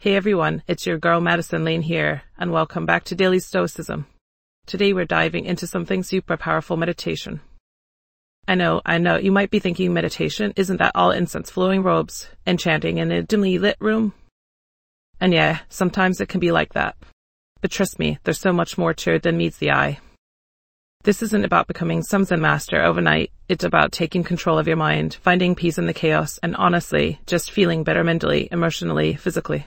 Hey everyone, it's your girl Madison Lane here, and welcome back to Daily Stoicism. Today we're diving into something super powerful: meditation. I know, you might be thinking meditation isn't that all incense flowing robes and chanting in a dimly lit room? And yeah, sometimes it can be like that. But trust me, there's so much more to it than meets the eye. This isn't about becoming some Zen master overnight. It's about taking control of your mind, finding peace in the chaos, and honestly, just feeling better mentally, emotionally, physically.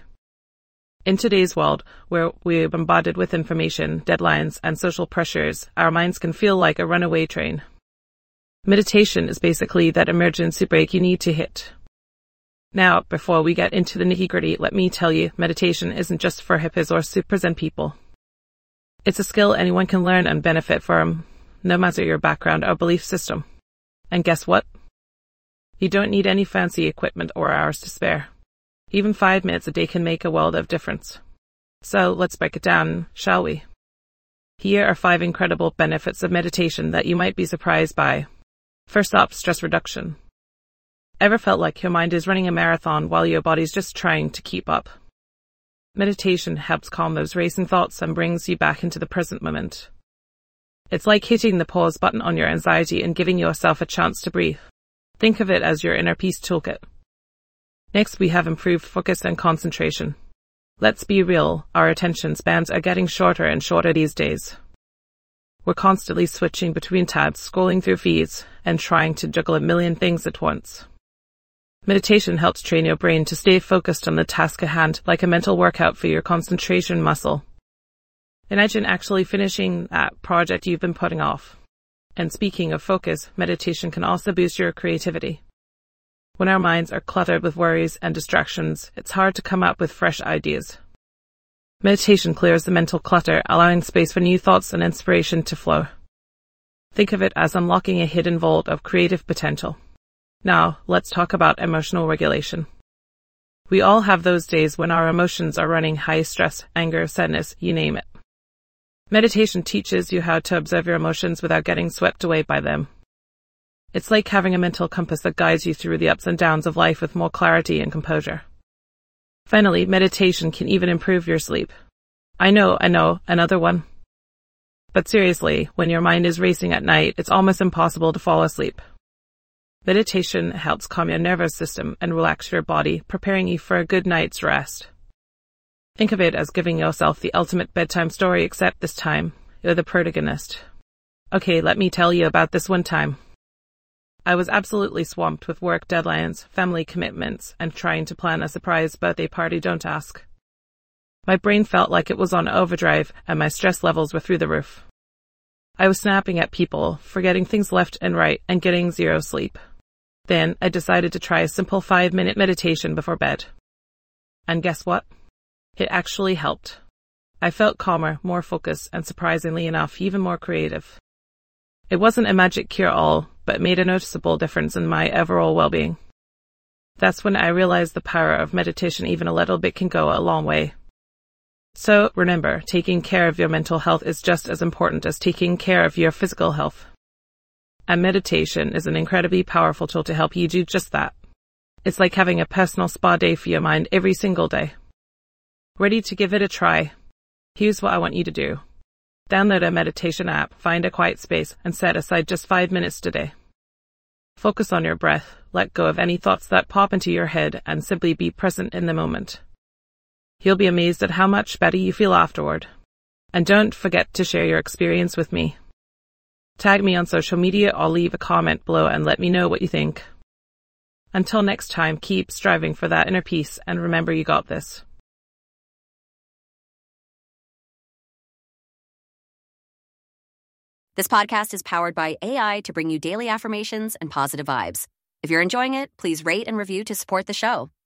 In today's world, where we're bombarded with information, deadlines, and social pressures, our minds can feel like a runaway train. Meditation is basically that emergency brake you need to hit. Now, before we get into the nitty-gritty, let me tell you, meditation isn't just for hippies or super Zen people. It's a skill anyone can learn and benefit from, no matter your background or belief system. And guess what? You don't need any fancy equipment or hours to spare. Even 5 minutes a day can make a world of difference. So let's break it down, shall we? Here are 5 incredible benefits of meditation that you might be surprised by. First up, stress reduction. Ever felt like your mind is running a marathon while your body's just trying to keep up? Meditation helps calm those racing thoughts and brings you back into the present moment. It's like hitting the pause button on your anxiety and giving yourself a chance to breathe. Think of it as your inner peace toolkit. Next, we have improved focus and concentration. Let's be real, our attention spans are getting shorter and shorter these days. We're constantly switching between tabs, scrolling through feeds, and trying to juggle a million things at once. Meditation helps train your brain to stay focused on the task at hand, like a mental workout for your concentration muscle. Imagine actually finishing that project you've been putting off. And speaking of focus, meditation can also boost your creativity. When our minds are cluttered with worries and distractions, it's hard to come up with fresh ideas. Meditation clears the mental clutter, allowing space for new thoughts and inspiration to flow. Think of it as unlocking a hidden vault of creative potential. Now, let's talk about emotional regulation. We all have those days when our emotions are running high: stress, anger, sadness, you name it. Meditation teaches you how to observe your emotions without getting swept away by them. It's like having a mental compass that guides you through the ups and downs of life with more clarity and composure. Finally, meditation can even improve your sleep. I know, another one. But seriously, when your mind is racing at night, it's almost impossible to fall asleep. Meditation helps calm your nervous system and relax your body, preparing you for a good night's rest. Think of it as giving yourself the ultimate bedtime story, except this time, you're the protagonist. Okay, let me tell you about this one time. I was absolutely swamped with work deadlines, family commitments, and trying to plan a surprise birthday party, don't ask. My brain felt like it was on overdrive, and my stress levels were through the roof. I was snapping at people, forgetting things left and right, and getting zero sleep. Then I decided to try a simple 5-minute meditation before bed. And guess what? It actually helped. I felt calmer, more focused, and surprisingly enough, even more creative. It wasn't a magic cure-all, but made a noticeable difference in my overall well-being. That's when I realized the power of meditation. Even a little bit can go a long way. So remember, taking care of your mental health is just as important as taking care of your physical health. And meditation is an incredibly powerful tool to help you do just that. It's like having a personal spa day for your mind every single day. Ready to give it a try? Here's what I want you to do. Download a meditation app, find a quiet space, and set aside just 5 minutes today. Focus on your breath, let go of any thoughts that pop into your head, and simply be present in the moment. You'll be amazed at how much better you feel afterward. And don't forget to share your experience with me. Tag me on social media or leave a comment below and let me know what you think. Until next time, keep striving for that inner peace, and remember, you got this. This podcast is powered by AI to bring you daily affirmations and positive vibes. If you're enjoying it, please rate and review to support the show.